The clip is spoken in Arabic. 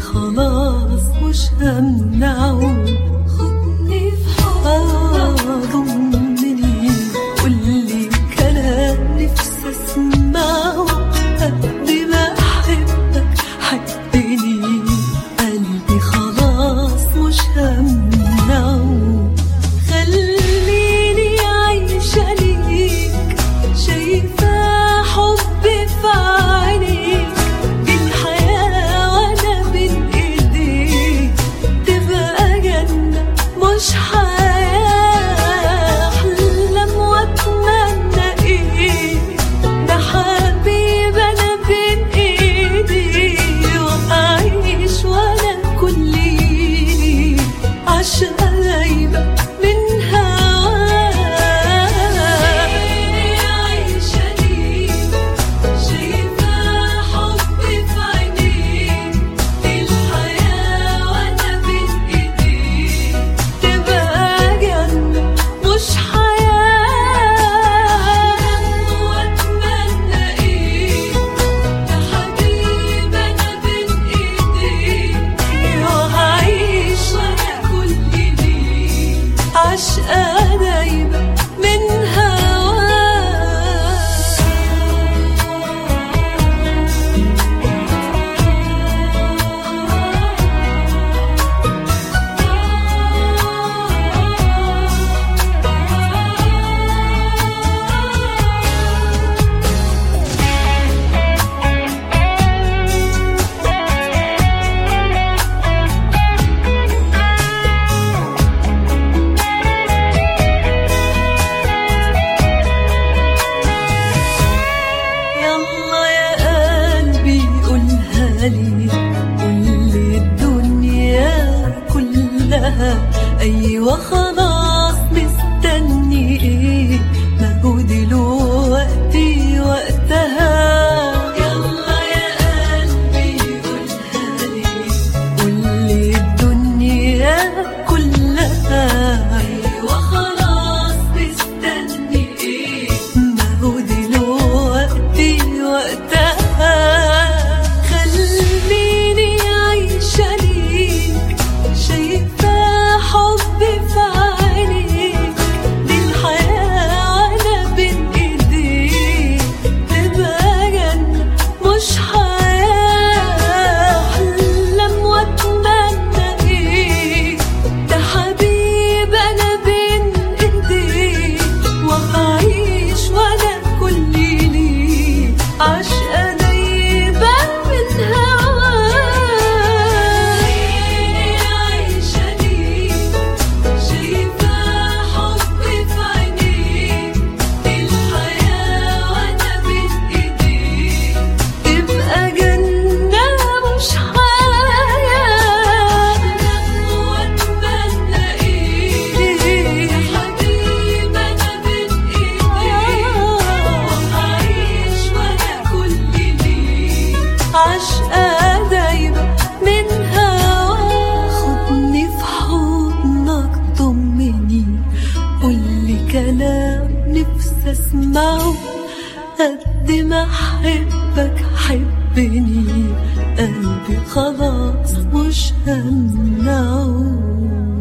خلاص مش همنعه. خدني في حضنك ضمني، قولي كلام نفسي اسمعه. قد ما احبك حبني، قلبي خلاص مش همنعه. خليني عايشة ليك، شايفة حبي في عينيك. الحياة وانا بين ايديك، تبقى جنة مش حياة. احلم واتمنى ايه، ده حبيب انا بين ايدي. واعيش وانا كل ليلي عشقة دايبة من عشقة دايبة من قولي الدنيا كلها. أيوة خلاص مستني ايه، ما هو دلوقتي وقتها. يلا يا قلبي قولها لي، قولي الدنيا كلها. أيوة خلاص مستني ايه، ما هو دلوقتي وقتها. عشقة دايبة من هوا. خدني في حضنك ضمني، قولي كلام نفسي اسمعه. قد ما احبك حبني، قلبي خلاص مش همنعه.